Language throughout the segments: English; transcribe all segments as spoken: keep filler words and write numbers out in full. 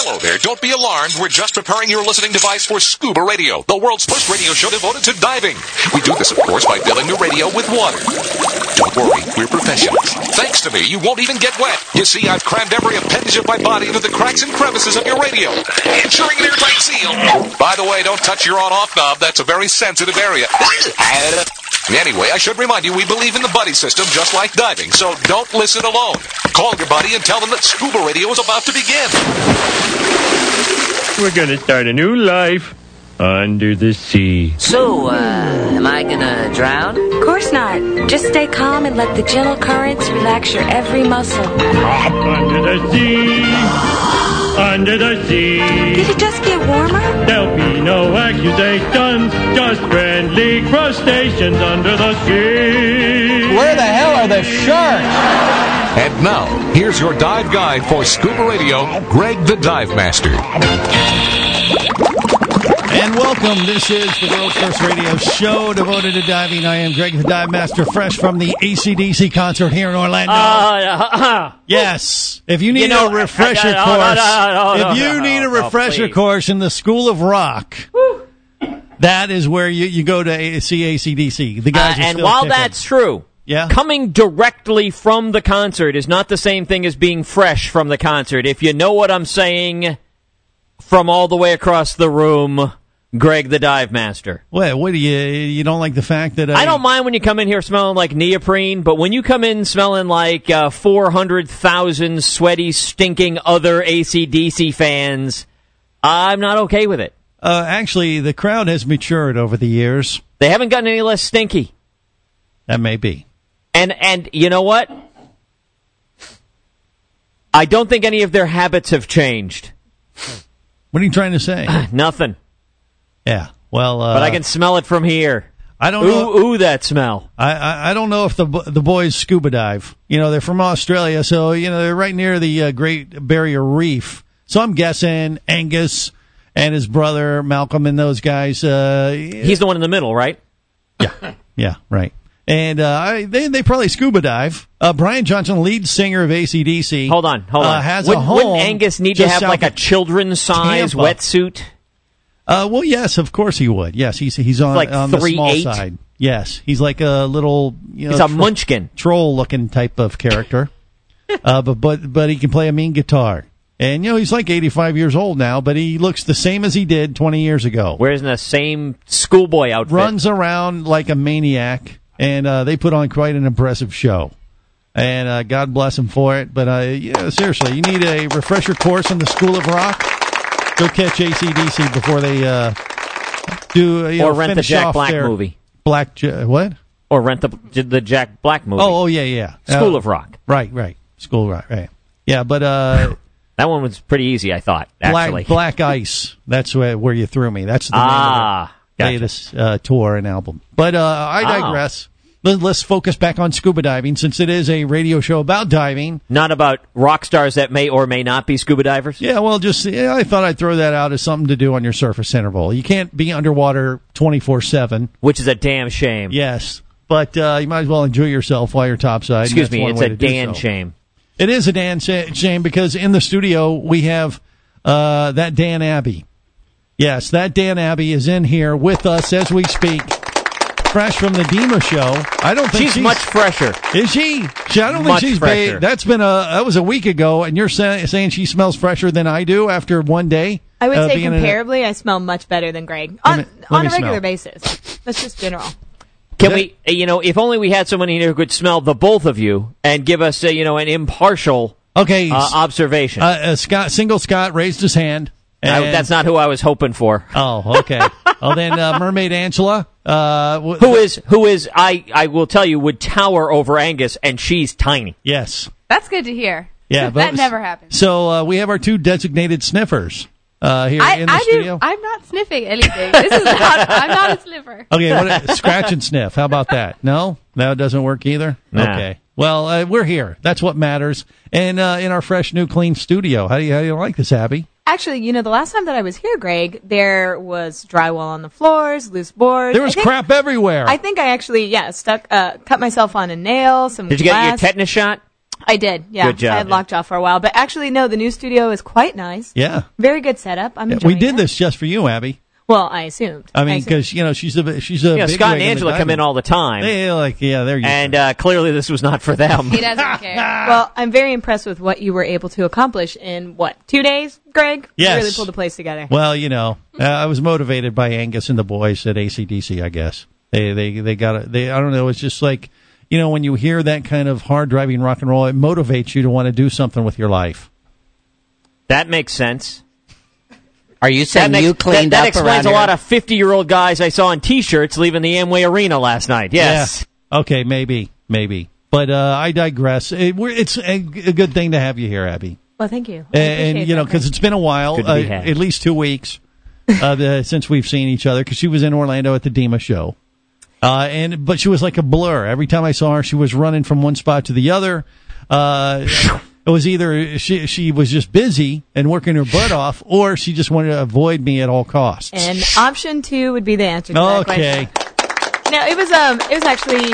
Hello there. Don't be alarmed. We're just preparing your listening device for Scuba Radio, the world's first radio show devoted to diving. We do this, of course, by filling your radio with water. Don't worry, we're professionals. Thanks to me, you won't even get wet. You see, I've crammed every appendage of my body into the cracks and crevices of your radio, ensuring an airtight seal. By the way, don't touch your on-off knob. That's a very sensitive area. Anyway, I should remind you, we believe in the buddy system just like diving, so don't listen alone. Call your buddy and tell them that Scuba Radio is about to begin. We're gonna start a new life under the sea. So, uh, am I gonna drown? Of course not. Just stay calm and let the gentle currents relax your every muscle. Under the sea, under the sea. Did it just get warmer? There'll be no accusations, just friendly crustaceans under the sea. Where the hell are the sharks? And now, here's your dive guide for Scuba Radio, Greg the Dive Master. And welcome. This is the world's first radio show devoted to diving. I am Greg the Dive Master, fresh from the A C D C concert here in Orlando. Uh, uh, yes. If you need you know, a refresher uh, uh, course, no, no, no, if you no, need a no, refresher please. course in the School of Rock, Woo. that is where you, you go to see A C D C. The guys uh, are and still while kicking. that's true, yeah? coming directly from the concert is not the same thing as being fresh from the concert. If you know what I'm saying, from all the way across the room, Greg the Dive Master. Wait, what do you, you don't like the fact that I... I don't mind when you come in here smelling like neoprene, but when you come in smelling like uh, four hundred thousand sweaty, stinking other A C D C fans, I'm not okay with it. Uh, actually, the crowd has matured over the years. They haven't gotten any less stinky. That may be. And and you know what? I don't think any of their habits have changed. What are you trying to say? Nothing. Yeah, well... Uh, but I can smell it from here. I don't ooh, know. Ooh, that smell. I, I, I don't know if the the boys scuba dive. You know, they're from Australia, so, you know, they're right near the uh, Great Barrier Reef. So I'm guessing Angus and his brother Malcolm and those guys... Uh, He's the one in the middle, right? Yeah, yeah, right. And uh, I, they they probably scuba dive. Uh, Brian Johnson, lead singer of A C D C. Hold on, hold on. Uh, has wouldn't, a home wouldn't Angus need to have like a children's size Tampa. wetsuit? Uh, well, yes, of course he would. Yes, he's he's on, like on the small eight? side. Yes, he's like a little, you know, he's a tro- munchkin, troll-looking type of character. uh, but but but he can play a mean guitar, and you know he's like eighty-five years old now, but he looks the same as he did twenty years ago. Wears in the same schoolboy outfit, runs around like a maniac, and uh, they put on quite an impressive show. And uh, God bless him for it. But uh, yeah, seriously, you need a refresher course in the School of Rock. Go catch A C D C before they uh, do, you or know, rent the finish Jack off Black their movie. Black what? Or rent the the Jack Black movie. Oh, oh yeah, yeah. School uh, of Rock. Right, right. School of Rock, right. Yeah, but uh, that one was pretty easy, I thought. Actually, Black, Black Ice. That's where, where you threw me. That's the ah, name of the gotcha. latest uh, tour and album. But uh, I digress. Oh. Let's focus back on scuba diving, since it is a radio show about diving. Not about rock stars that may or may not be scuba divers? Yeah, well, just yeah, I thought I'd throw that out as something to do on your surface interval. You can't be underwater twenty-four seven. Which is a damn shame. Yes, but uh, you might as well enjoy yourself while you're topside. Excuse me, it's a Dan so. shame. It is a Dan shame, because in the studio we have uh, that Dan Abbey. Yes, that Dan Abbey is in here with us as we speak. Fresh from the Dima show. I don't think she's, she's much fresher. Is she? she I don't much think she's fresher. Ba- that's been a that was a week ago, and you're say, saying she smells fresher than I do after one day. I would uh, say comparably, a, I smell much better than Greg on me, on a regular smell. basis. That's just general. Can we? You know, if only we had someone here who could smell the both of you and give us, uh, you know, an impartial okay uh, observation. Uh, uh, Scott, single Scott raised his hand. I, that's not who I was hoping for. Oh, okay. Oh, then uh, Mermaid Angela, uh, w- who is who is I I will tell you would tower over Angus, and she's tiny. Yes, that's good to hear. Yeah, that never happens. So uh, we have our two designated sniffers uh, here I, in the I studio. Do, I'm not sniffing anything. This is not. I'm not a sniffer. Okay, what, scratch and sniff. How about that? No, that doesn't work either. Nah. Okay. Well, uh, we're here. That's what matters. And uh, in our fresh, new, clean studio. How do you how do you like this, Abby? Actually, you know, the last time that I was here, Greg, there was drywall on the floors, loose boards. There was think, crap everywhere. I think I actually, yeah, stuck, uh, cut myself on a nail. Some. Did you glass. get your tetanus shot? I did, yeah. Good job. I had Lockjaw for a while. But actually, no, the new studio is quite nice. Yeah. Very good setup. I'm Yeah, enjoying we did it. this just for you, Abby. Well, I assumed. I mean, assumed. because, you know, she's a, she's a Yeah, big Scott wig and in the Angela come diving. in all the time. They like, yeah, they're used And to it. uh, clearly this was not for them. He doesn't care. Well, I'm very impressed with what you were able to accomplish in, what, two days, Greg? Yes. You really pulled the place together. Well, you know, uh, I was motivated by Angus and the boys at A C D C, I guess. They, they, they got it. They, I don't know. It's just like, you know, when you hear that kind of hard driving rock and roll, it motivates you to want to do something with your life. That makes sense. Are you saying that you makes, cleaned that, up that explains around a lot here? of fifty-year-old guys I saw in T-shirts leaving the Amway Arena last night. Yes. Yeah. Okay, maybe, maybe. But uh, I digress. It, we're, it's a, a good thing to have you here, Abby. Well, thank you. I And, appreciate you know, that, because Greg. it's been a while, Good uh, to be had. at least two weeks uh, the, since we've seen each other. Because she was in Orlando at the DEMA show, uh, and but she was like a blur. Every time I saw her, she was running from one spot to the other. Uh, it was either she she was just busy and working her butt off, or she just wanted to avoid me at all costs. And option two would be the answer to that Okay. question. No, it was um, it was actually,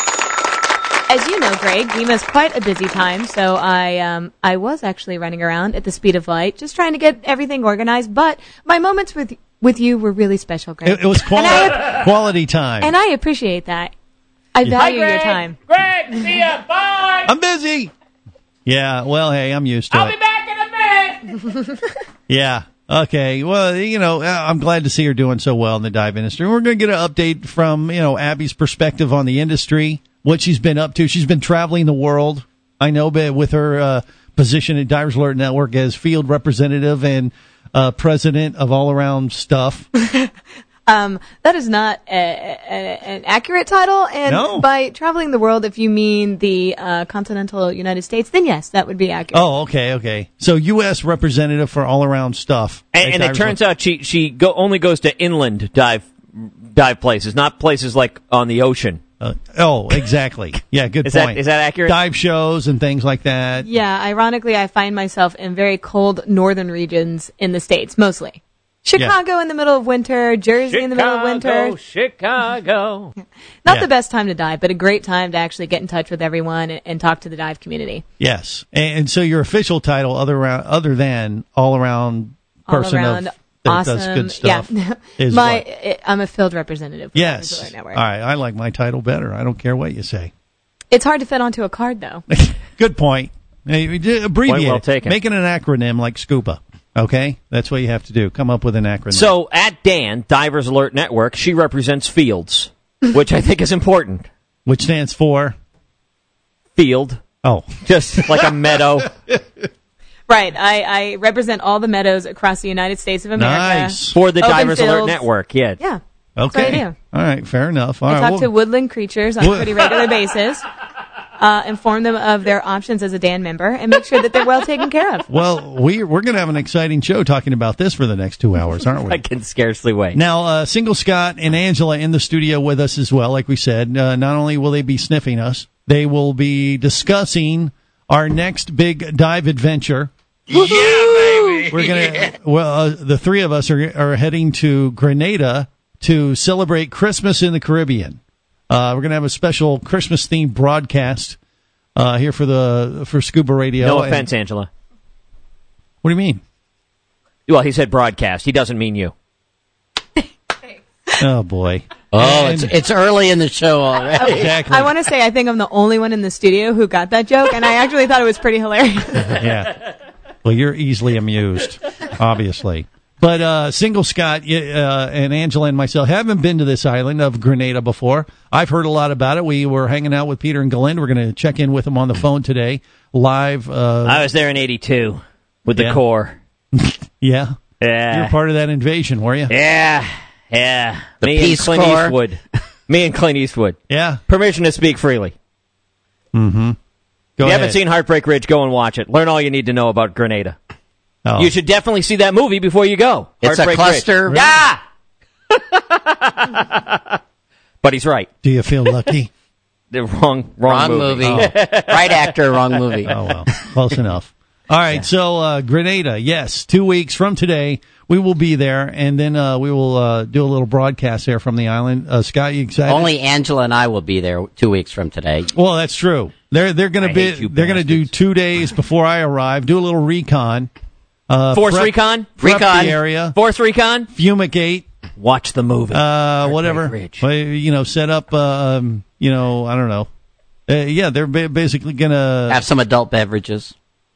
as you know, Greg, DEMA's quite a busy time. So I um, I was actually running around at the speed of light, just trying to get everything organized. But my moments with with you were really special, Greg. It, it was quality, And I- quality time. And I appreciate that. I value your time. Greg, see ya. Bye. I'm busy. Yeah, well, hey, I'm used to I'll it. be back in a minute. Yeah. Okay. Well, you know, I'm glad to see her doing so well in the dive industry. We're going to get an update from, you know, Abby's perspective on the industry, what she's been up to. She's been traveling the world. I know, but with her uh, position at Divers Alert Network as field representative and uh, president of All Around Stuff. Um, that is not a, a, an accurate title, and No. by traveling the world, if you mean the uh, continental United States, then yes, that would be accurate. Oh, okay, okay. So U S representative for All Around Stuff. And, and it turns out she she go, only goes to inland dive dive places, not places like on the ocean. Uh, oh, exactly. Yeah, good Is that- point. is that accurate? Dive shows and things like that. Yeah, ironically, I find myself in very cold northern regions in the States, mostly. Chicago in the middle of winter, Jersey in the middle of winter. Chicago. Not Yeah. the best time to dive, but a great time to actually get in touch with everyone and, and talk to the dive community. Yes, and, and so your official title, other around, other than all around All person around of that awesome. does good stuff, Yeah. is My, what? it, I'm a field representative for Yes. Divers Alert All Network. right, I like my title better. I don't care what you say. It's hard to fit onto a card, though. Good point. Hey, we did abbreviate Point well it. taken. Make it an acronym like SCUPA. Okay, that's what you have to do. Come up with an acronym. So at Dan, Divers Alert Network, she represents fields, which I think is important. which stands for Field, oh, just like a meadow. Right. I, I represent all the meadows across the United States of America. nice. For the Open Divers Alert fields. Network, yeah. Yeah. Okay, what I do. all right, fair enough. All I right, talk well- to woodland creatures on a Wood- pretty regular basis, uh, inform them of their options as a Dan member, and make sure that they're well taken care of. well, we we're going to have an exciting show talking about this for the next two hours, aren't we? I can scarcely wait. Now, uh, Single Scott and Angela in the studio with us as well. Like we said, uh, not only will they be sniffing us, they will be discussing our next big dive adventure. Yeah, baby. We're gonna, well, uh, the three of us are are heading to Grenada to celebrate Christmas in the Caribbean. Uh, we're gonna have a special Christmas themed broadcast uh, here for the for Scuba Radio. No And- offense, Angela. what do you mean? Well, he said broadcast. He doesn't mean you. Oh boy. Oh, it's And- it's early in the show already. exactly. I want to say I think I'm the only one in the studio who got that joke, and I actually thought it was pretty hilarious. Yeah. Well, you're easily amused, obviously. But uh, Single Scott uh, and Angela and myself haven't been to this island of Grenada before. I've heard a lot about it. We were hanging out with Peter and Glenn. We're going to check in with them on the phone today, live. Uh, I was there in eighty-two with the Yeah. Corps. yeah. Yeah. You're part of that invasion, were you? Yeah. Yeah. The Me Peace and Clint Corps. Eastwood. Me and Clint Eastwood. Yeah. Permission to speak freely. Go If you ahead. haven't seen Heartbreak Ridge, go and watch it. Learn all you need to know about Grenada. Oh. You should definitely see that movie before you go. It's a Heartbreak cluster. Ridge. Yeah! But he's right. Do you feel lucky? The wrong, wrong, Wrong movie. Right actor, wrong movie. Oh, well, close enough. All right, so uh, Grenada, yes, two weeks from today, we will be there, and then uh, we will uh, do a little broadcast there from the island. Uh, Scott, you excited? Only Angela and I will be there two weeks from today. Well, that's true. They're they're going I to be hate you they're going to do bastards. two days before I arrive. Do a little recon. Uh, Force prep- recon? prep Recon. the area. Force recon? Fumigate. Watch the movie. Uh, whatever. Ridge. Well, you know, set up. Uh, um, you know, I don't know. Uh, yeah, they're ba- basically gonna. Have some adult beverages.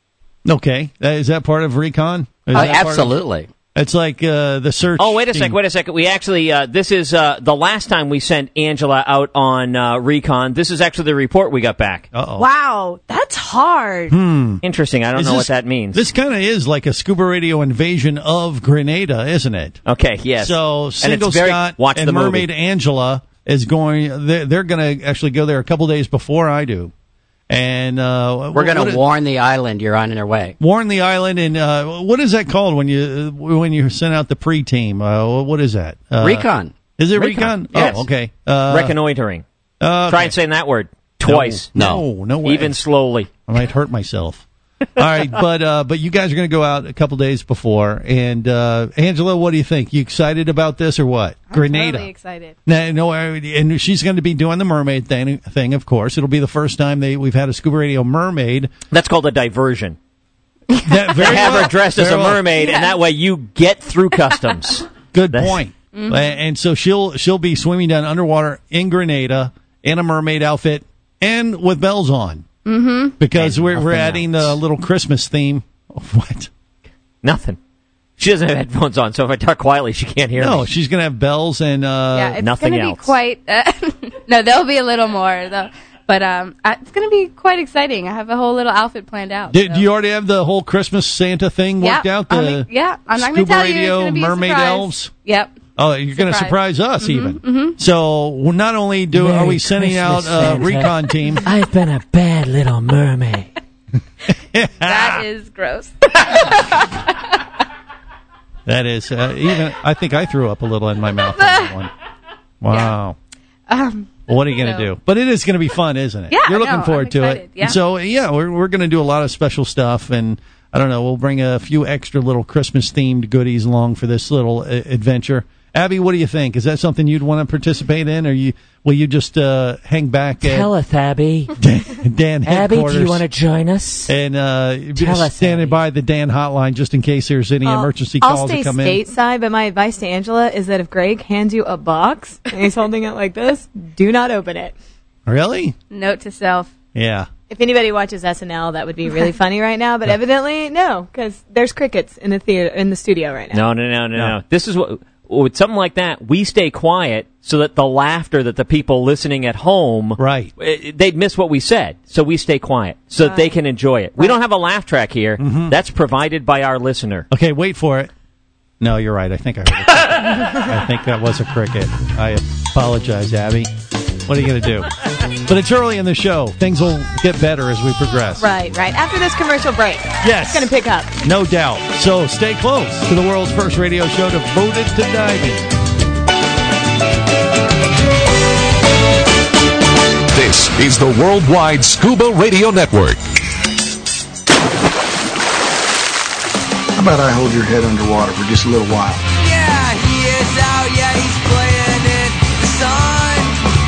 Okay, uh, is that part of recon? Is Oh, that part of- absolutely. it's like uh, the search. Oh, wait a team. second, wait a second. We actually, uh, this is uh, the last time we sent Angela out on uh, recon. This is actually the report we got back. Uh-oh. Wow, that's hard. Interesting. I don't Is know this- what that means. This kind of is like a scuba radio invasion of Grenada, isn't it? Okay, yes. So And Single it's very- Scott watch and the movie. Mermaid Angela is going. They're, they're going to actually go there a couple days before I do, and uh, We're going what to is- warn the island you're on your way. warn the island. And uh, what is that called when you when you send out the pre-team? Uh, what is that? Uh, Recon. Is it Recon, recon? yes. Oh, okay. Uh, Reconnoitering. uh, Try and say that word twice. No, no, no way. Even slowly. I might hurt myself. All right, but uh, but you guys are going to go out a couple days before. And uh, Angela, what do you think? You excited about this or what? I'm Grenada. totally excited. No, no, and she's going to be doing the mermaid thing. Thing, of course, it'll be the first time they we've had a scuba radio mermaid. That's called a diversion. That They very have well, her dressed as a very well. mermaid, and that way you get through customs. Good That's- point. And, and so she'll she'll be swimming down underwater in Grenada in a mermaid outfit and with bells on. Mm-hmm. Because And we're we're nothing adding else. a little Christmas theme. What? Nothing. She doesn't have headphones on, so if I talk quietly, she can't hear No, me. she's going to have bells and uh, yeah, it's nothing going to be else. quite. Uh, no, there'll be a little more though. But um, I, it's going to be quite exciting. I have a whole little outfit planned out. Do, so. do you already have the whole Christmas Santa thing worked yeah, out? I'm, The yeah, I'm not going scuba to tell you. It's radio, going to be mermaid a surprise. elves? Yep. Oh, you're going to surprise Surprise. us even. So well, not only do are we sending out a recon team, I've been a bad little mermaid. That is gross. that is uh, even. I think I threw up a little in my mouth on that one. Wow. um, Well, what are you going to So- do? But it is going to be fun, isn't it? Yeah, You're looking no, forward I'm to excited, it. yeah. And so yeah, we're we're going to do a lot of special stuff, and I don't know. We'll bring a few extra little Christmas themed goodies along for this little uh, adventure. Abby, what do you think? Is that something you'd want to participate in, or you will you just uh, hang back at us, Abby. Dan, Dan headquarters? join us? And uh, Tell just us, standing Abby. by the Dan hotline just in case there's any I'll- emergency I'll calls stay that come in. stateside, but my advice to Angela is that if Greg hands you a box and he's holding it like this, do not open it. Really? Note to self. Yeah. If anybody watches S N L, that would be really funny right now. But evidently, no, because there's crickets in the theater in the studio right now. No, no, no, no, No. no. This is what. With something like that, we stay quiet so that the laughter that the people listening at home, Right. eh, they'd miss what we said. So we stay quiet so that they can enjoy it. We don't have a laugh track here. Mm-hmm. That's provided by our listener. Okay, wait for it. No, you're right. I think I heard it. I think that was a cricket. I apologize, Abby. What are you going to do? But it's early in the show. Things will get better as we progress. Right, right. After this commercial break, Yes. it's going to pick up. No doubt. So stay close to the world's first radio show devoted to diving. This is the Worldwide Scuba Radio Network. How about I hold your head underwater for just a little while? Yeah, he is out, yeah, he's playing in the sun.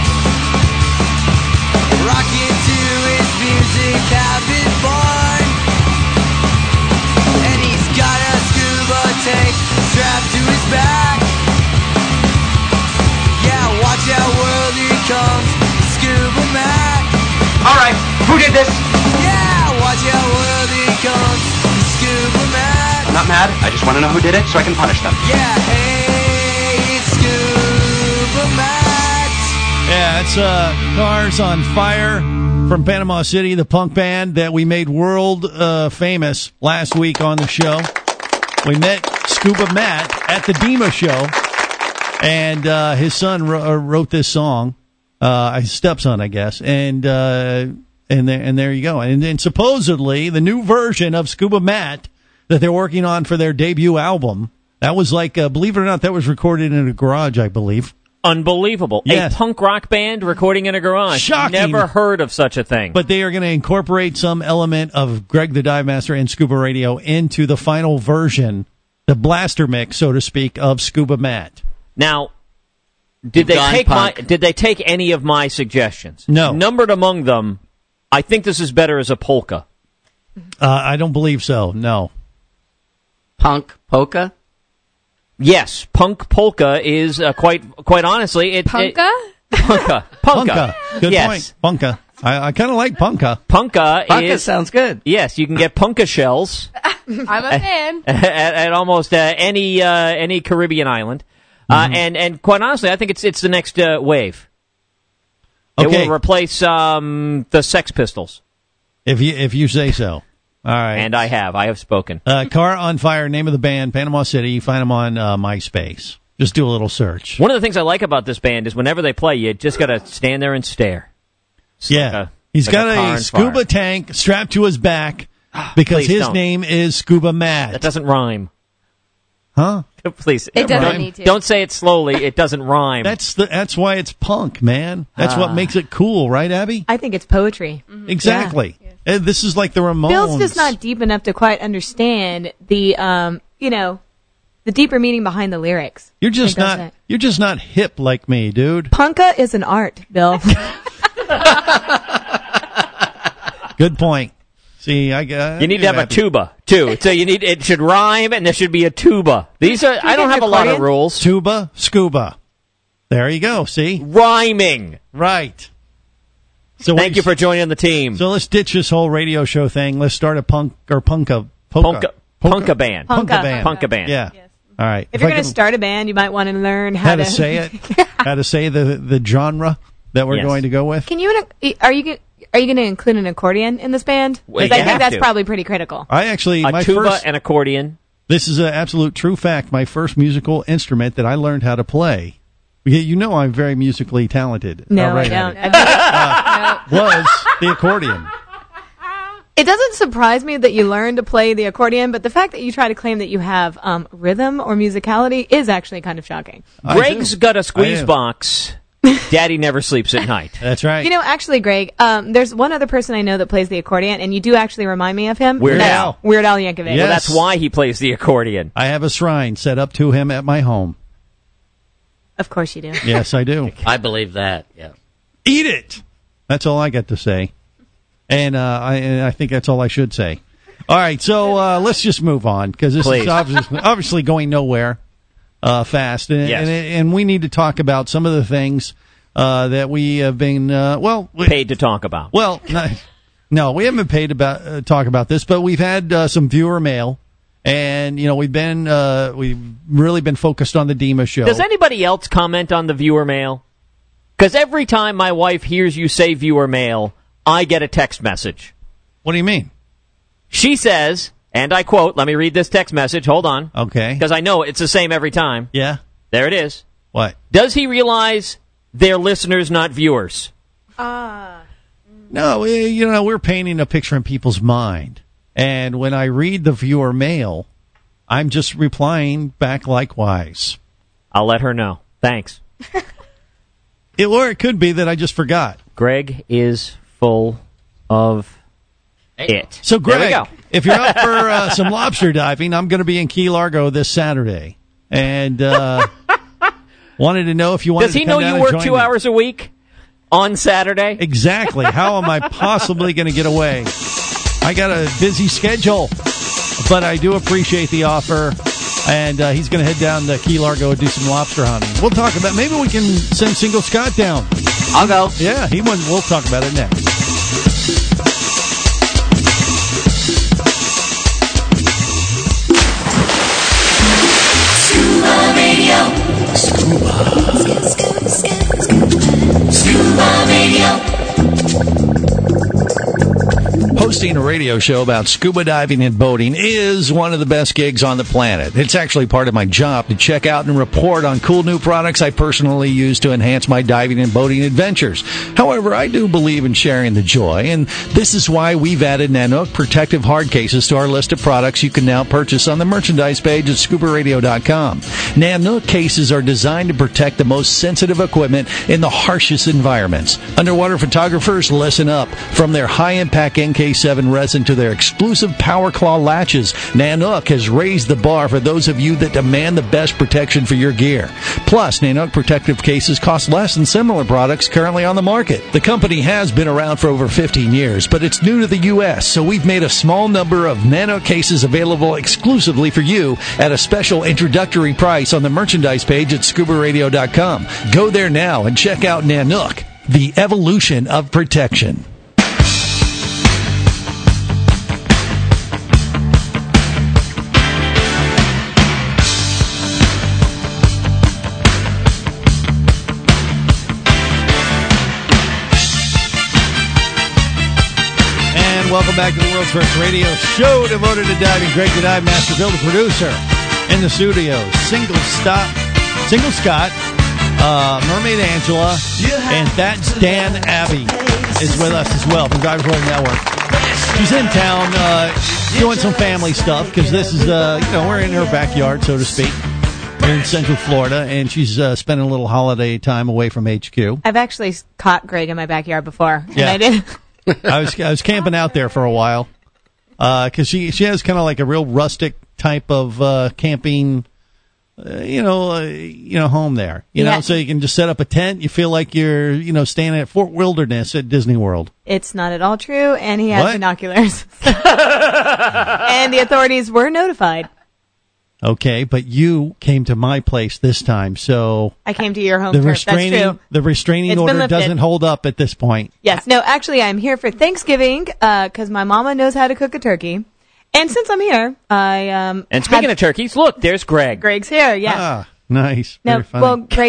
Rocking to his music, having fun. And he's got a scuba tank strapped to his back. Yeah, watch out, world, here comes Scuba Mac. Alright, who did this? Yeah, watch out, world, here comes Scuba Mac. I'm not mad, I just want to know who did it so I can punish them. Yeah, hey, it's Scuba Mac. Yeah, it's uh, Cars on Fire from Panama City, the punk band that we made world uh, famous last week on the show. We met Scuba Matt at the Dema show, and uh, his son wrote, uh, wrote this song, uh, his stepson, I guess, and uh, and there and there you go. And then supposedly the new version of Scuba Matt that they're working on for their debut album. That was like, uh, believe it or not, that was recorded in a garage, I believe. Unbelievable. Yes. A punk rock band recording in a garage. Shocking. Never heard of such a thing. But they are going to incorporate some element of Greg the Dive Master and Scuba Radio into the final version the blaster mix, so to speak, of Scuba Matt. Now, did they Gone take punk. my? Did they take any of my suggestions? No. Numbered among them, I think this is better as a polka. Uh, I don't believe so. No. Punk polka? Yes, punk polka is uh, quite quite honestly it. Punka? It, punka. Punka. Punka. Good yes. point. Punka. I, I kind of like Punka. Punka, Punka is sounds good. yes. You can get punka shells I'm a fan. at, at almost uh, any uh, any Caribbean island, uh, Mm-hmm. and and quite honestly, I think it's it's the next uh, wave. Okay. It will replace um, the Sex Pistols, If you if you say so. All right. and I have I have spoken. Uh, Car on Fire, name of the band, Panama City. You find them on uh, MySpace. Just do a little search. One of the things I like about this band is whenever they play, you just got to stand there and stare. It's Yeah. like a- He's like got a car a, on scuba fire. tank strapped to his back because Please his don't. name is Scuba Matt. That doesn't rhyme. Huh? Please, It doesn't don't, need to. Don't say it slowly. It doesn't rhyme. That's the that's why it's punk, man. That's Ah. what makes it cool, right, Abby? I think it's poetry. Exactly. Uh, This is like the Ramones. Bill's just not deep enough to quite understand the, um, you know, the deeper meaning behind the lyrics. You're just It not doesn't. you're just not hip like me, dude. Punka is an art, Bill. Good point. See, I got you need to have a tuba too. So you need it should rhyme, and there should be a tuba. These are I don't get have a an lot of accordion? rules. tuba, scuba. There you go. See, Rhyming. right. So Thank what- you for joining the team. So let's ditch this whole radio show thing. Let's start a punk or punka polka. Punka, punka band. Punka Punka. band. Punka band. Yeah. All right. If you're I going to could- start a band, you might want to learn how, how to say it, how to say the the genre that we're Yes. going to go with. Can you? Are you? Are you going to include an accordion in this band? Well, Because you I think have that's to. probably pretty critical. I actually A my tuba first. and accordion. This is an absolute true fact. My first musical instrument that I learned how to play. You you know I'm very musically talented. No, All right, I don't. Abby. I bet- Was the accordion. It doesn't surprise me that you learn to play the accordion, but the fact that you try to claim that you have um, rhythm or musicality is actually kind of shocking. I Greg's do. got a I squeeze do. box. Daddy never sleeps at night. That's right. You know, actually, Greg, um, there's one other person I know that plays the accordion, and you do actually remind me of him. Weird That's Al. Weird Al Yankovic. Yes. Well, that's why he plays the accordion. I have a shrine set up to him at my home. Of course you do. Yes, I do. I believe that, yeah. Eat it. That's all I got to say, and uh, I and I think that's all I should say. All right, so uh, let's just move on because this Please. is obviously, obviously going nowhere uh, fast, and, Yes. and and we need to talk about some of the things uh, that we have been uh, well we, Paid to talk about. Well, no, no, we haven't been paid about uh, talk about this, but we've had uh, some viewer mail, and you know we've been uh, we've really been focused on the Dima show. Does anybody else comment on the viewer mail? Because every time my wife hears you say viewer mail, I get a text message. What do you mean? She says, and I quote, let me read this text message. Hold on. Okay. Because I know it's the same every time. Yeah. There it is. What? Does he realize they're listeners, not viewers? No, we- you know, we're painting a picture in people's mind. And when I read the viewer mail, I'm just replying back likewise. I'll let her know. Thanks. It, or it could be that I just forgot. Greg is full of it. So, There we Greg, go. if you're up for uh, some lobster diving, I'm going to be in Key Largo this Saturday. And uh, wanted to know if you wanted Does to he come know down you and work join two me. hours a week on Saturday? Exactly. How am I possibly going to get away? I got a busy schedule, but I do appreciate the offer. And uh, he's going to head down to Key Largo and do some lobster hunting. We'll talk about maybe we can send Single Scott down. I'll go. Yeah, he won. We'll talk about it next. Scuba Radio. Scuba. Scuba Radio. Hosting a radio show about scuba diving and boating is one of the best gigs on the planet. It's actually part of my job to check out and report on cool new products I personally use to enhance my diving and boating adventures. However, I do believe in sharing the joy, and this is why we've added Nanook protective hard cases to our list of products you can now purchase on the merchandise page at scuba radio dot com. Nanook cases are designed to protect the most sensitive equipment in the harshest environments. Underwater photographers, listen up. From their high-impact N K eighty-seven resin to their exclusive Power Claw latches, Nanook has raised the bar for those of you that demand the best protection for your gear. Plus, Nanook protective cases cost less than similar products currently on the market. The company has been around for over fifteen years, but it's new to the U S, so we've made a small number of Nanook cases available exclusively for you at a special introductory price on the merchandise page at scuba radio dot com. Go there now and check out Nanook, the evolution of protection. Welcome back to the world's first radio show devoted to diving. Greg the Dive Master, Bill the producer, in the studio. Single stop, Single Scott, uh, Mermaid Angela, and that's Dan Abbey is with us as well from Divers World Network. She's in town uh, doing some family stuff because this is, uh, you know, we're in her backyard, so to speak. We're in Central Florida, and she's uh, spending a little holiday time away from H Q. I've actually caught Greg in my backyard before, and Yeah. I did. I was I was camping out there for a while because uh, she she has kind of like a real rustic type of uh, camping, uh, you know, uh, you know, home there. You Yeah. know, so you can just set up a tent. You feel like you're you know standing at Fort Wilderness at Disney World. It's not at all true, and he has What? binoculars. And the authorities were notified. Okay, but you came to my place this time, so I came to your home the first. That's restraining true. the restraining It's been order lifted. doesn't hold up at this point. Yes. No, actually, I'm here for Thanksgiving because my mama knows how to cook a turkey. And since I'm here, I um. And speaking had- of turkeys, look, there's Greg. Greg's here. Yeah. Ah, nice. No, Very funny. well, Greg.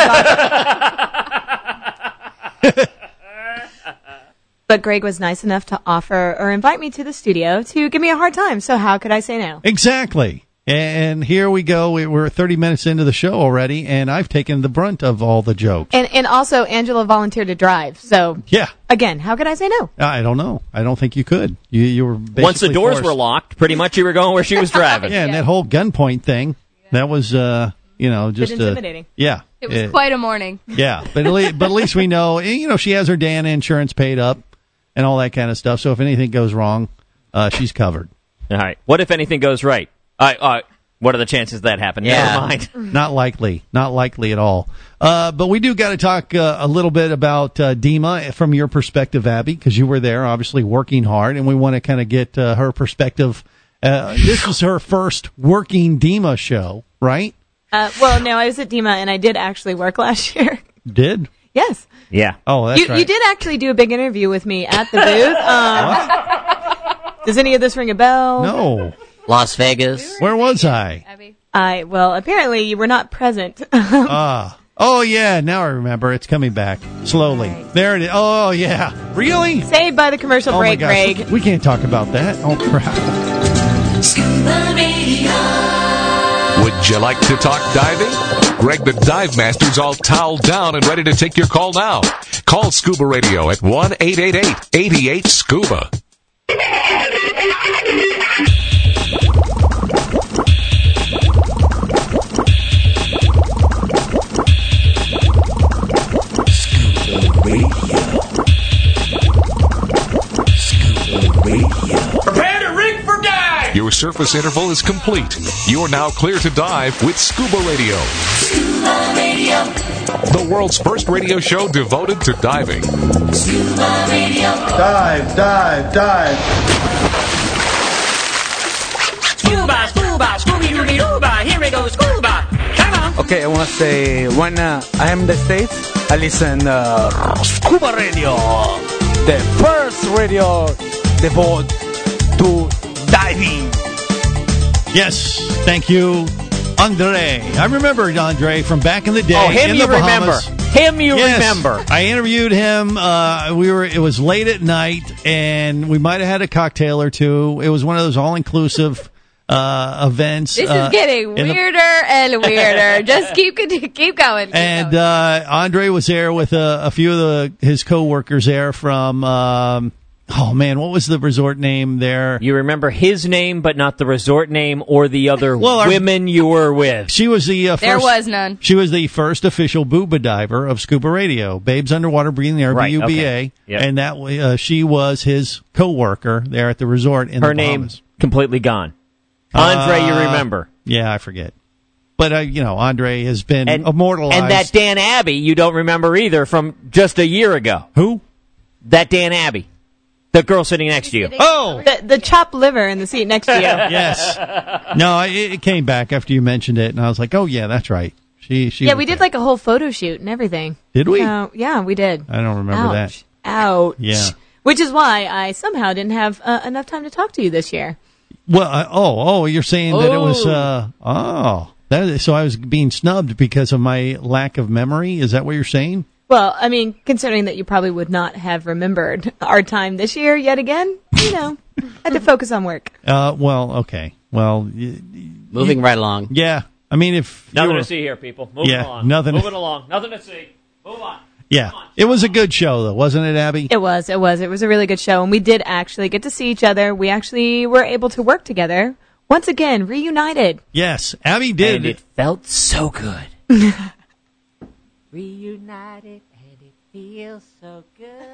But Greg was nice enough to offer or invite me to the studio to give me a hard time. So how could I say no? Exactly. And here we go. We- We're thirty minutes into the show already, and I've taken the brunt of all the jokes. And and also Angela volunteered to drive. So Yeah. again, how could I say no? I don't know. I don't think you could. You you were basically Once the doors forced. were locked, pretty much you were going where she was driving. Yeah, and that whole gunpoint thing, that was, uh, you know, just uh, intimidating. yeah. It was Uh, quite a morning. Yeah, but at, least, but at least we know, eh, you know, she has her D A N insurance paid up and all that kind of stuff. So if anything goes wrong, uh, she's covered. All right. What if anything goes right? Uh, uh, what are the chances that happen? Yeah. Never mind. Not likely. Not likely at all. Uh, but we do got to talk uh, a little bit about uh, Dima from your perspective, Abby, because you were there, obviously working hard, and we want to kind of get uh, her perspective. Uh, this was her first working Dima show, right? Uh, well, no, I was at DEMA and I did actually work last year. Did? Yes. Yeah. Oh, that's You, right. you did actually do a big interview with me at the booth. Um, does any of this ring a bell? No. Las Vegas. Where was I? I well, apparently you were not present. Ah. Oh, yeah. Now I remember. It's coming back slowly. There it is. Oh, yeah. Really? Saved by the commercial Oh, break, my gosh. Greg. We can't talk about that. Oh, crap. Scuba Radio. Would you like to talk diving? Greg the Dive Master's all toweled down and ready to take your call now. Call Scuba Radio at one eight eight eight, eight eight, SCUBA. Prepare to rig for dive. Your surface interval is complete. You're now clear to dive with Scuba Radio, Scuba Radio. the world's first radio show devoted to diving. Scuba Radio. Dive, dive, dive. Scuba, scuba, scooby dooby dooba. Here we go, scuba. Come on. Okay, I want to say when uh, I am in the States, I listen uh, Scuba Radio, the first radio devoted to diving. Yes. Thank you, Andre. I remember Andre from back in the day. Oh, him in you the Bahamas. remember. Him you Yes. remember. I interviewed him. Uh, we were. It was late at night, and we might have had a cocktail or two. It was one of those all-inclusive uh, events. This uh, is getting in the- weirder and weirder. Just keep keep going. Keep And going. uh, Andre was there with a, a few of the, his coworkers there from um, oh man, what was the resort name there? You remember his name, but not the resort name or the other Well, our- women you were with. She was the uh, first. There was none. She was the first official booba diver of Scuba Radio, Babes Underwater Breathing Air, Right, B U B A, okay. Yep. and that uh, she was his co-worker there at the resort in Her the name Bahamas. completely gone. Andre, you Uh, remember. Yeah, I forget. But, uh, you know, Andre has been And, immortalized. and that Dan Abbey you don't remember either from just a year ago. Who? That Dan Abbey. The girl sitting next to you. Oh! The, the chopped liver in the seat next to you. Yes. No, it, it came back after you mentioned it, and I was like, oh, yeah, that's right. She, she Yeah, was we did there. like a whole photo shoot and everything. Did we? Uh, yeah, we did. I don't remember Ouch. that. Ouch. Yeah. Which is why I somehow didn't have uh, enough time to talk to you this year. Well, I, oh, oh, you're saying that it was, Oh. uh, oh. That is, so I was being snubbed because of my lack of memory? Is that what you're saying? Well, I mean, considering that you probably would not have remembered our time this year yet again, you know, I had to focus on work. Uh, well, okay. Well, y- Moving right along. yeah. I mean, if you Nothing were- to see here, people. Moving Yeah, along. nothing- Moving along. Nothing to see. Move on. Yeah, it was a good show, though, wasn't it, Abby? It was, it was. It was a really good show, and we did actually get to see each other. We actually were able to work together. Once again, reunited. Yes, Abby did. And it felt so good. Reunited and it feels so good.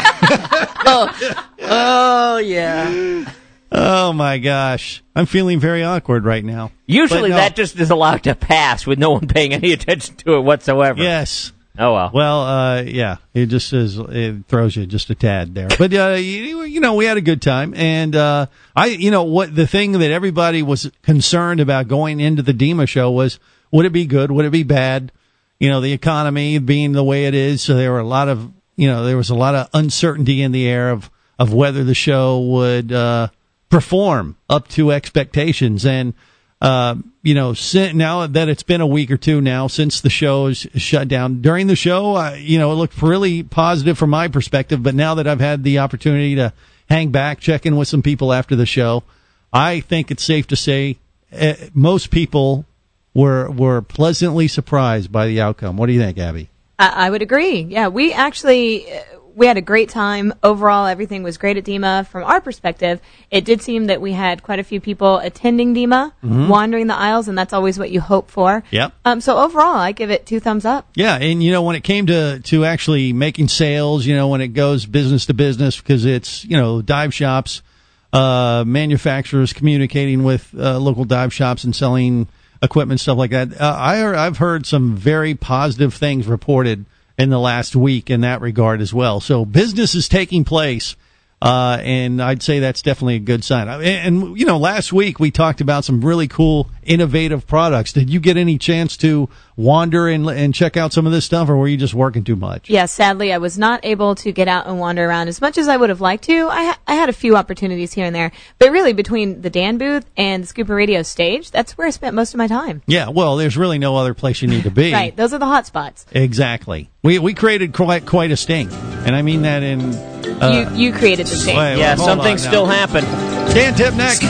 oh, oh, yeah. Oh my gosh, I'm feeling very awkward right now. Usually But no. that just is allowed to pass with no one paying any attention to it whatsoever. Yes. Oh, well. Well, uh, yeah, it just is. It throws you just a tad there, but uh, you, you know, we had a good time, and uh, I, you know, what the thing that everybody was concerned about going into the DEMA show was, would it be good? Would it be bad? You know, the economy being the way it is, so there were a lot of, you know, there was a lot of uncertainty in the air of of whether the show would uh, perform up to expectations, and. Uh, you know, sin- now that it's been a week or two now since the show is shut down, during the show, uh, you know, it looked really positive from my perspective. But now that I've had the opportunity to hang back, check in with some people after the show, I think it's safe to say uh, most people were were pleasantly surprised by the outcome. What do you think, Abby? I, I would agree. Yeah, we actually uh, we had a great time overall. Everything was great at DEMA. From our perspective, it did seem that we had quite a few people attending DEMA, Mhm. wandering the aisles, and that's always what you hope for. Yep. Um. So overall, I give it two thumbs up. Yeah, and you know, when it came to, to actually making sales, you know, when it goes business to business, because it's, you know, dive shops, uh, manufacturers communicating with uh, local dive shops and selling equipment, stuff like that. Uh, I, I've heard some very positive things reported in the last week in that regard as well. So business is taking place. Uh, and I'd say that's definitely a good sign. And, and, you know, last week we talked about some really cool, innovative products. Did you get any chance to wander and, and check out some of this stuff, or were you just working too much? Yeah, sadly, I was not able to get out and wander around as much as I would have liked to. I, ha- I had a few opportunities here and there, but really between the Dan booth and the Scuba Radio stage, that's where I spent most of my time. Yeah, well, there's really no other place you need to be. Right, those are the hot spots. Exactly. We we created quite quite a stink, and I mean that in. Uh, you you created the stage. wait, wait, Yeah, hold some on things now. still happen. Dan Tipnick.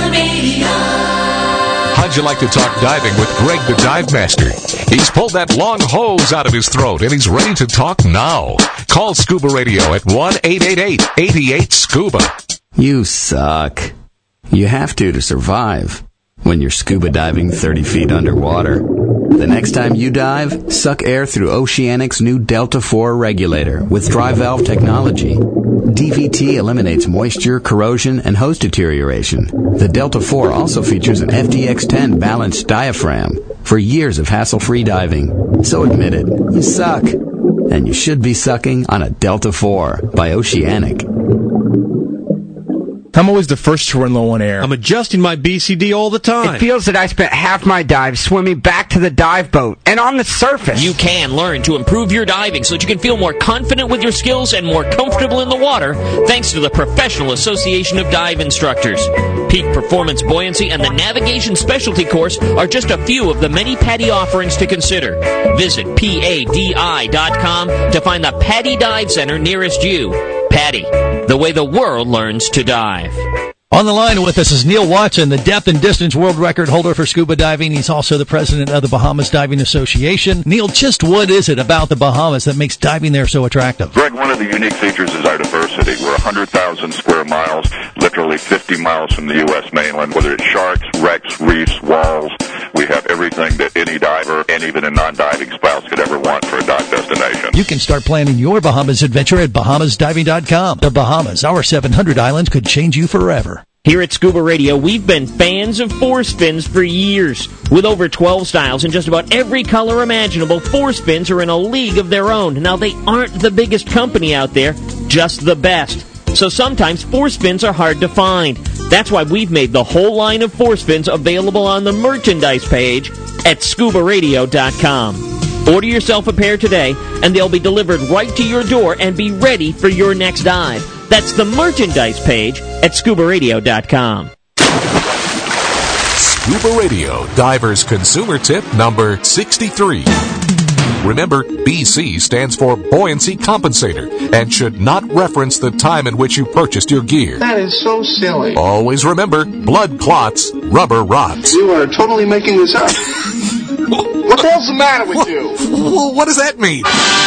How'd you like to talk diving with Greg the Dive Master? He's pulled that long hose out of his throat and he's ready to talk now. Call Scuba Radio at one eight eight eight, eight eight, SCUBA. You suck. You have to to survive when you're scuba diving thirty feet underwater. The next time you dive, suck air through Oceanic's new Delta four regulator with dry valve technology. D V T eliminates moisture, corrosion, and hose deterioration. The Delta four also features an F D X ten balanced diaphragm for years of hassle-free diving. So admit it, you suck. And you should be sucking on a Delta four by Oceanic. I'm always the first to run low on air. I'm adjusting my B C D all the time. It feels that I spent half my dive swimming back to the dive boat and on the surface. You can learn to improve your diving so that you can feel more confident with your skills and more comfortable in the water thanks to the Professional Association of Dive Instructors. Peak Performance Buoyancy and the Navigation Specialty Course are just a few of the many PADI offerings to consider. Visit P A D I dot com to find the PADI Dive Center nearest you. PADI, the way the world learns to dive. On the line with us is Neil Watson, the depth and distance world record holder for scuba diving. He's also the president of the Bahamas Diving Association. Neil, just what is it about the Bahamas that makes diving there so attractive? Greg, one of the unique features is our diversity. We're one hundred thousand square miles, literally fifty miles from the U S mainland. Whether it's sharks, wrecks, reefs, walls, we have everything that any diver and even a non-diving spouse could ever want for a dive destination. You can start planning your Bahamas adventure at Bahamas Diving dot com. The Bahamas, our seven hundred islands, could change you forever. Here at Scuba Radio, we've been fans of force fins for years. With over twelve styles and just about every color imaginable, force fins are in a league of their own. Now, they aren't the biggest company out there, just the best. So sometimes force fins are hard to find. That's why we've made the whole line of force fins available on the merchandise page at Scuba Radio dot com. Order yourself a pair today, and they'll be delivered right to your door and be ready for your next dive. That's the merchandise page at Scuba Radio dot com. Scuba Radio, Diver's Consumer Tip number sixty-three. Remember, B C stands for Buoyancy Compensator and should not reference the time in which you purchased your gear. That is so silly. Always remember, blood clots, rubber rots. You are totally making this up. What the hell's the matter with you? What does that mean?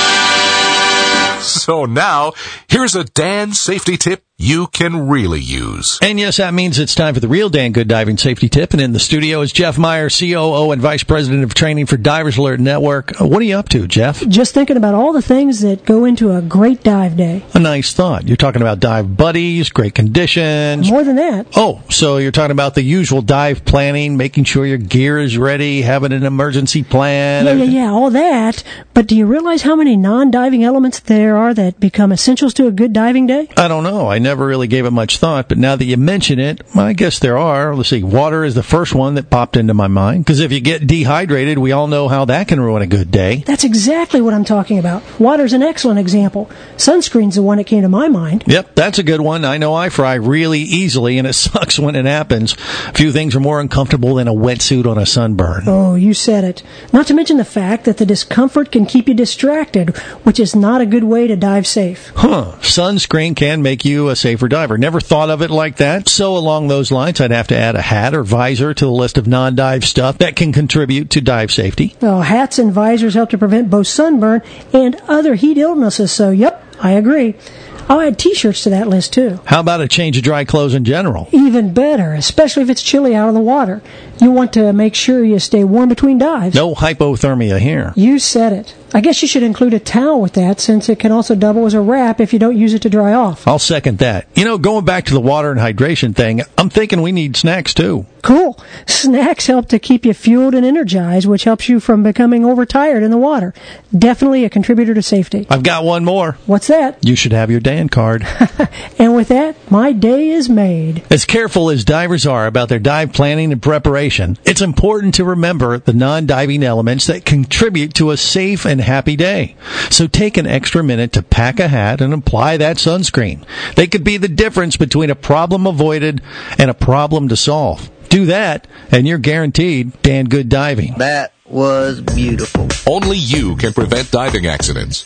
So now, here's a Dan safety tip you can really use. And yes, that means it's time for the real Dan Good Diving Safety Tip. And in the studio is Jeff Meyer, C O O and Vice President of Training for Divers Alert Network. Uh, What are you up to, Jeff? Just thinking about all the things that go into a great dive day. A nice thought. You're talking about dive buddies, great conditions. More than that. Oh, so you're talking about the usual dive planning, making sure your gear is ready, having an emergency plan. Yeah, yeah, yeah, all that. But do you realize how many non-diving elements there are that become essentials to a good diving day? I don't know. I never really gave it much thought, but now that you mention it, I guess there are. Let's see. Water is the first one that popped into my mind, because if you get dehydrated, we all know how that can ruin a good day. That's exactly what I'm talking about. Water's an excellent example. Sunscreen's the one that came to my mind. Yep, that's a good one. I know I fry really easily, and it sucks when it happens. A few things are more uncomfortable than a wetsuit on a sunburn. Oh, you said it. Not to mention the fact that the discomfort can keep you distracted, which is not a good way to dive safe. Huh. Sunscreen can make you a safer diver. Never thought of it like that. So along those lines, I'd have to add a hat or visor to the list of non-dive stuff that can contribute to dive safety. Well, hats and visors help to prevent both sunburn and other heat illnesses, so yep, I agree. I'll add T-shirts to that list, too. How about a change of dry clothes in general? Even better, especially if it's chilly out of the water. You want to make sure you stay warm between dives. No hypothermia here. You said it. I guess you should include a towel with that, since it can also double as a wrap if you don't use it to dry off. I'll second that. You know, going back to the water and hydration thing, I'm thinking we need snacks, too. Cool. Snacks help to keep you fueled and energized, which helps you from becoming overtired in the water. Definitely a contributor to safety. I've got one more. What's that? You should have your Dan card. And with that, my day is made. As careful as divers are about their dive planning and preparation, it's important to remember the non-diving elements that contribute to a safe and happy day. So take an extra minute to pack a hat and apply that sunscreen. They could be the difference between a problem avoided and a problem to solve. Do that, and you're guaranteed Dan Good diving. That was beautiful. Only you can prevent diving accidents.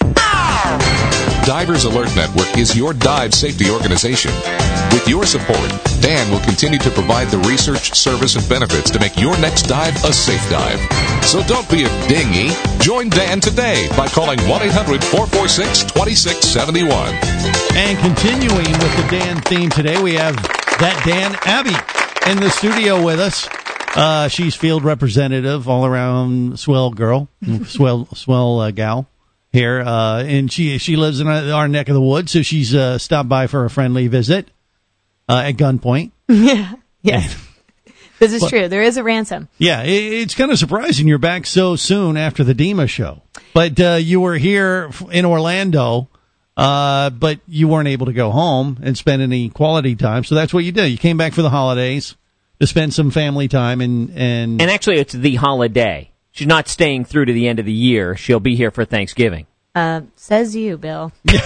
Divers Alert Network is your dive safety organization. With your support, Dan will continue to provide the research, service, and benefits to make your next dive a safe dive. So don't be a dinghy. Join Dan today by calling one eight hundred four four six two six seven one. And continuing with the Dan theme today, we have that Dan Abby in the studio with us. Uh, she's field representative, all around swell girl, swell swell uh, gal here, uh, and she she lives in our, our neck of the woods, so she's uh, stopped by for a friendly visit uh, at gunpoint. Yeah, yeah. This is But- true. There is a ransom. Yeah, it, it's kind of surprising you're back so soon after the DEMA show, but uh, you were here f- in Orlando. Uh, but you weren't able to go home and spend any quality time, so that's what you did. You came back for the holidays to spend some family time, and and, And actually, it's the holiday. She's not staying through to the end of the year. She'll be here for Thanksgiving. Uh, says you, Bill. She-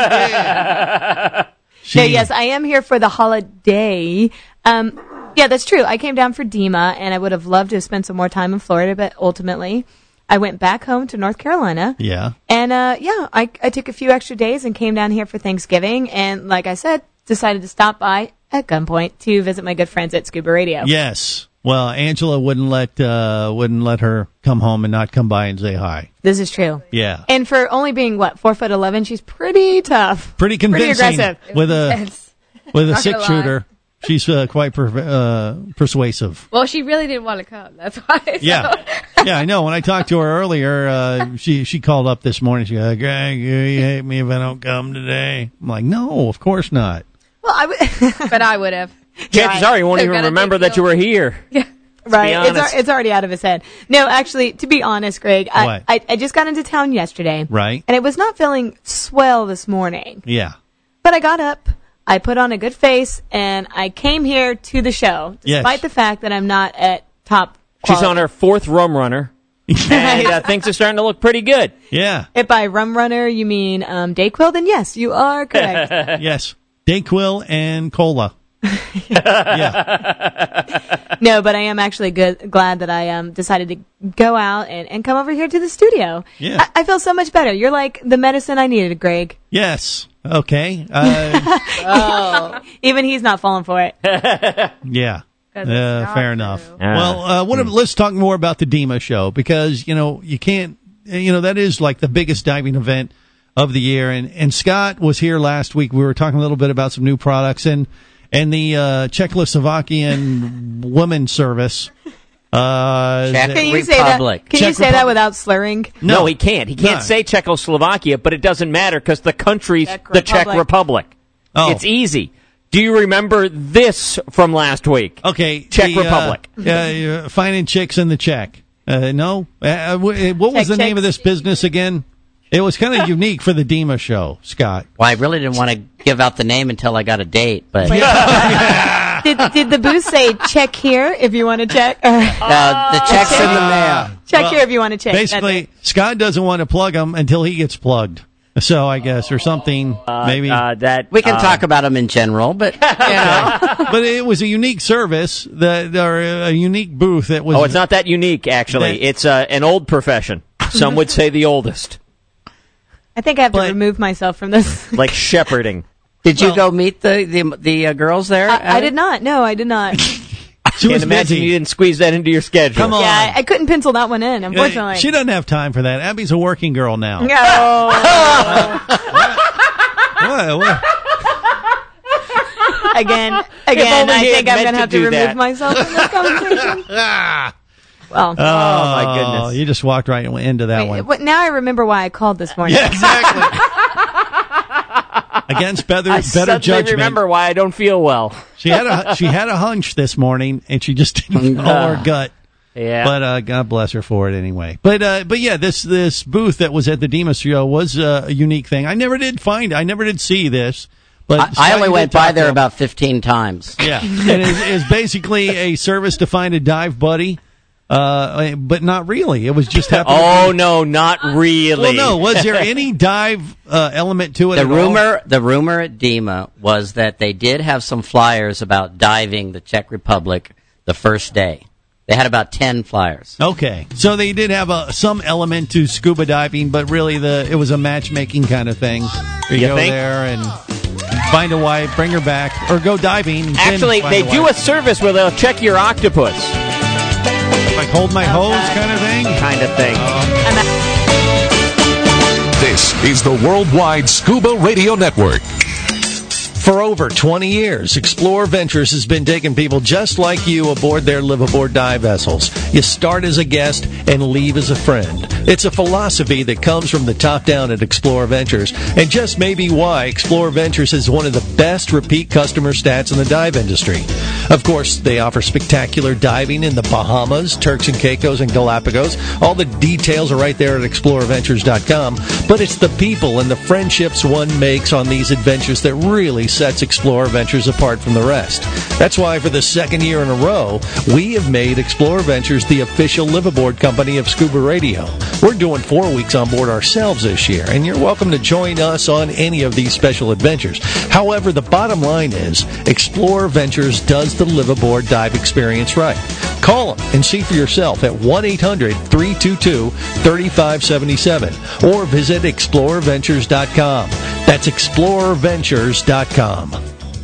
No, yes, I am here for the holiday. Um, yeah, that's true. I came down for DEMA, and I would have loved to have spent some more time in Florida, but ultimately, I went back home to North Carolina. Yeah. And, uh, yeah, I, I took a few extra days and came down here for Thanksgiving. And like I said, decided to stop by at gunpoint to visit my good friends at Scuba Radio. Yes. Well, Angela wouldn't let uh, wouldn't let her come home and not come by and say hi. This is true. Yeah. And for only being, what, four foot eleven, she's pretty tough. Pretty convincing. Pretty aggressive. With a, Intense. with a Not gonna lie. six-shooter. She's uh, quite per- uh, persuasive. Well, she really didn't want to come. That's why. So. Yeah. Yeah, I know. When I talked to her earlier, uh, she she called up this morning. She goes, Greg, you hate me if I don't come today. I'm like, no, of course not. Well, I would. But I would have. Chances are you won't They're even gonna remember take that you were here. Yeah. Right. be It's, honest. al- it's already out of his head. No, actually, to be honest, Greg, I, What? I, I just got into town yesterday. Right. And I was not feeling swell this morning. Yeah. But I got up, I put on a good face, and I came here to the show, Yes. despite the fact that I'm not at top She's quality. on her fourth rum runner, and uh, things are starting to look pretty good. Yeah. If by rum runner you mean um, Dayquil, then yes, you are correct. Yes. Dayquil and cola. No, but I am actually good, glad that I um, decided to go out and, and come over here to the studio. Yeah. I, I feel so much better. You're like the medicine I needed, Greg. Yes. Okay. Uh, Oh. Even he's not falling for it. yeah. 'Cause it's Uh, not fair true. enough. Ah. Well, uh, what, let's talk more about the DEMA show because, you know, you can't, you know, that is like the biggest diving event of the year. And, and Scott was here last week. We were talking a little bit about some new products and, and the uh, Czechoslovakian women's service. Uh, Can you say that? Can you say that without slurring? No, he can't. He can't No. say Czechoslovakia, but it doesn't matter because the country's Czech the Czech Republic. Republic. Oh. It's easy. Do you remember this from last week? Okay. Czech the, uh, Republic. Uh, finding chicks in the Czech. Uh, no? Uh, w- what was Czech the name of this business again? It was kind of unique for the DEMA show, Scott. Well, I really didn't want to give out the name until I got a date, but Did, did the booth say check here if you want to check? Or uh, the check's in the mail. check Well, here if you want to check. That's Basically, it. Scott doesn't want to plug them until he gets plugged. So I guess, or something, maybe. Uh, that We can uh, talk about them in general, but you know. But it was a unique service, that, or a unique booth that was. Oh, it's not that unique, actually. That- It's uh, an old profession. Some would say the oldest, I think I have to remove myself from this. like shepherding. Did you go meet the the, the uh, girls there? I, I did not. No, I did not. She Can't was imagine busy. you didn't squeeze that into your schedule. Come on. Yeah, I, I couldn't pencil that one in, unfortunately. She doesn't have time for that. Abby's a working girl now. No. What? What? again, If again, only I he think had I'm meant going to to have to do remove that. myself from this conversation. Well, Oh, my goodness. You just walked right into that wait, one. what- now I remember why I called this morning. Yeah, exactly. Against better, I better suddenly judgment. remember why I don't feel well. She had a she had a hunch this morning, and she just didn't follow her gut. Yeah. But uh, God bless her for it anyway. But uh, but yeah, this this booth that was at the DEMA show was uh, a unique thing. I never did find, I never did see this. But I, I Scott, only you went did talk by to there him. about fifteen times. Yeah, it is, is basically a service to find a dive buddy, uh, but not really. It was just happened. Oh, no, not really. Well, no. Was there any dive uh, element to it? The at all? rumor, the rumor at DEMA was that they did have some flyers about diving the Czech Republic the first day. They had about ten flyers. Okay, so they did have a, some element to scuba diving, but really the it was a matchmaking kind of thing. You, You go think? there and find a wife, bring her back, or go diving. and then Actually, find they a do a wife. service where they'll check your octopus. like hold my hose kind of thing. Kind of thing. This is the Worldwide Scuba Radio Network. For over twenty years, Explorer Ventures has been taking people just like you aboard their live-aboard dive vessels. You start as a guest and leave as a friend. It's a philosophy that comes from the top down at Explorer Ventures, and just maybe why Explorer Ventures is one of the best repeat customer stats in the dive industry. Of course, they offer spectacular diving in the Bahamas, Turks and Caicos, and Galapagos. All the details are right there at explorer ventures dot com, but it's the people and the friendships one makes on these adventures that really sets Explorer Ventures apart from the rest. That's why for the second year in a row, we have made Explorer Ventures the official live-aboard company of Scuba Radio. We're doing four weeks on board ourselves this year, and you're welcome to join us on any of these special adventures. However, the bottom line is, Explorer Ventures does the live-aboard dive experience right. Call them and see for yourself at one eight hundred three two two three five seven seven or visit explorer ventures dot com. That's explorer ventures dot com.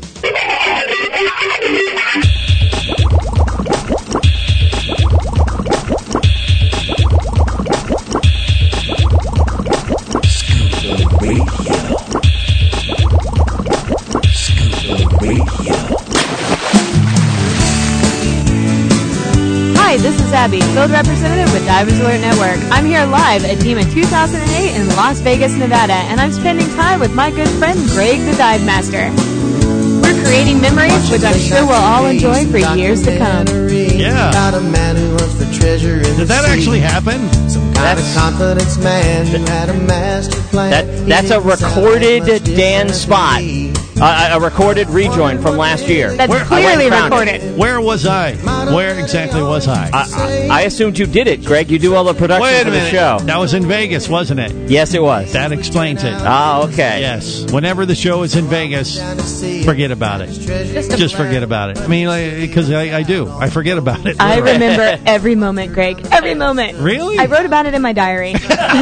Zabby, field representative with Divers Alert Network. I'm here live at DEMA two thousand eight in Las Vegas, Nevada, and I'm spending time with my good friend Greg the Dive Master. We're creating memories, which I'm sure we'll all enjoy for years to come. Yeah. Did that actually happen? That's, confidence man who had a master plan. That, that's a recorded Dan spot. Uh, a recorded rejoin from last year. That's Where- clearly recorded. Where was I? Where exactly was I? I, I, I assumed you did it, Greg. You do all the production Wait a for the minute. show. That was in Vegas, wasn't it? Yes, it was. That explains it. Oh, okay. Yes. Whenever the show is in Vegas, forget about it. Just, Just forget about it. I mean, because I, I do. I forget about it. I remember every moment, Greg. Every moment. Really? I wrote about it in my diary.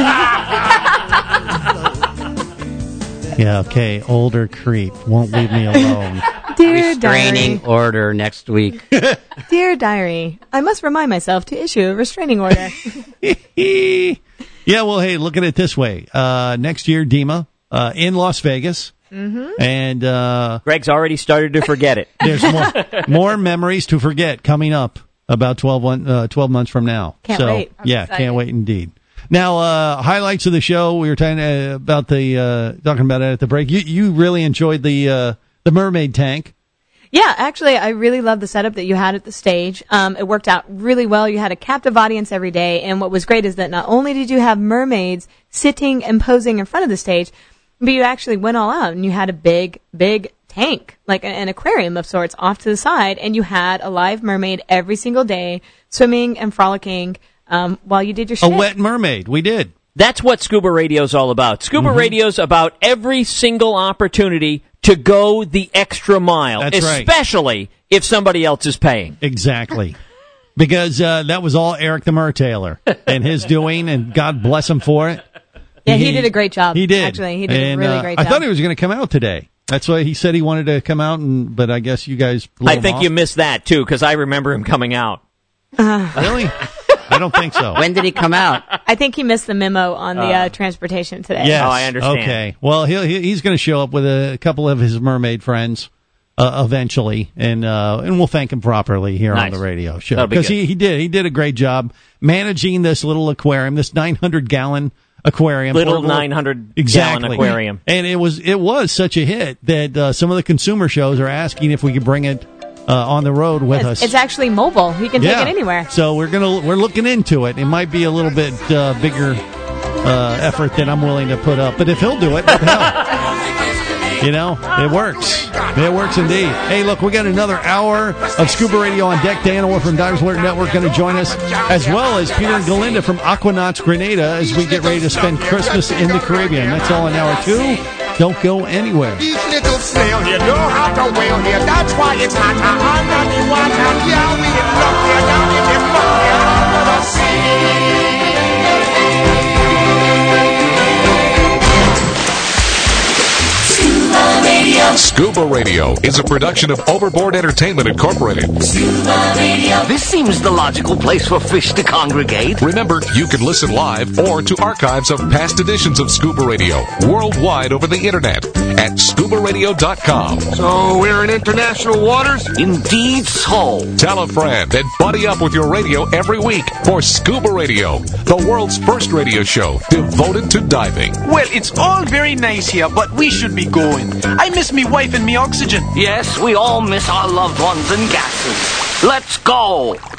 Yeah, okay. Older creep. Won't leave me alone. Dear Restraining diary. order next week. Dear diary, I must remind myself to issue a restraining order. Yeah, well, hey, look at it this way. Uh, next year, DEMA, uh, in Las Vegas. Mm-hmm. And uh, Greg's already started to forget it. There's more, more memories to forget coming up about twelve, one, uh, twelve months from now. Can't so, wait. I'm yeah, excited. can't wait indeed. Now, uh, highlights of the show. We were talking uh, about the uh, talking about it at the break. You you really enjoyed the uh, the mermaid tank. Yeah, actually, I really love the setup that you had at the stage. Um, it worked out really well. You had a captive audience every day, and what was great is that not only did you have mermaids sitting and posing in front of the stage, but you actually went all out, and you had a big, big tank, like an, an aquarium of sorts, off to the side, and you had a live mermaid every single day swimming and frolicking um, while you did your A shtick. wet mermaid. We did. That's what Scuba Radio's all about. Scuba Mm-hmm. Radio's about every single opportunity to go the extra mile, That's right. especially if somebody else is paying. Exactly. Because uh, that was all Eric the Mer Taylor and his doing, and God bless him for it. Yeah, he did a great job. He did. Actually, he did And, a really uh, great I job. thought he was going to come out today. That's why he said he wanted to come out, and but I guess you guys blew I him think off. you missed that, too, because I remember him coming out. Really? I don't think so. When did he come out? I think he missed the memo on the uh, transportation today. Yes. Oh, I understand. Okay. Well, he'll, he, he's going to show up with a couple of his mermaid friends uh, eventually, and uh, and we'll thank him properly here Nice. on the radio show That'll be because good. he, he did he did a great job managing this little aquarium, this nine hundred gallon aquarium, Little portable- nine hundred exactly. gallon aquarium. and it was it was such a hit that uh, some of the consumer shows are asking if we could bring it uh, on the road with It's, us. it's actually mobile. You can Yeah. take it anywhere. So we're gonna we're looking into it. It might be a little bit uh, bigger uh, effort than I'm willing to put up, but if he'll do it, what the hell? You know, it works. It works indeed. Hey, look, we got another hour of Scuba Radio on deck. Dan Orr from Divers Alert Network going to join us, as well as Peter and Galinda from Aquanauts Grenada as we get ready to spend Christmas in the Caribbean. That's all in hour two. Don't go anywhere. Each little snail here know how to whale here. That's why it's hotter under the water. Yeah, we get rough here down in the fun here under the sea. Scuba Radio. Scuba Radio is a production of Overboard Entertainment Incorporated. Scuba Radio. This seems the logical place for fish to congregate. Remember, you can listen live or to archives of past editions of Scuba Radio worldwide over the internet at scuba radio dot com. So we're in international waters? Indeed so. Tell a friend and buddy up with your radio every week for Scuba Radio, the world's first radio show devoted to diving. Well, it's all very nice here, but we should be going. I miss me wife and me oxygen. Yes, we all miss our loved ones and gases. Let's go.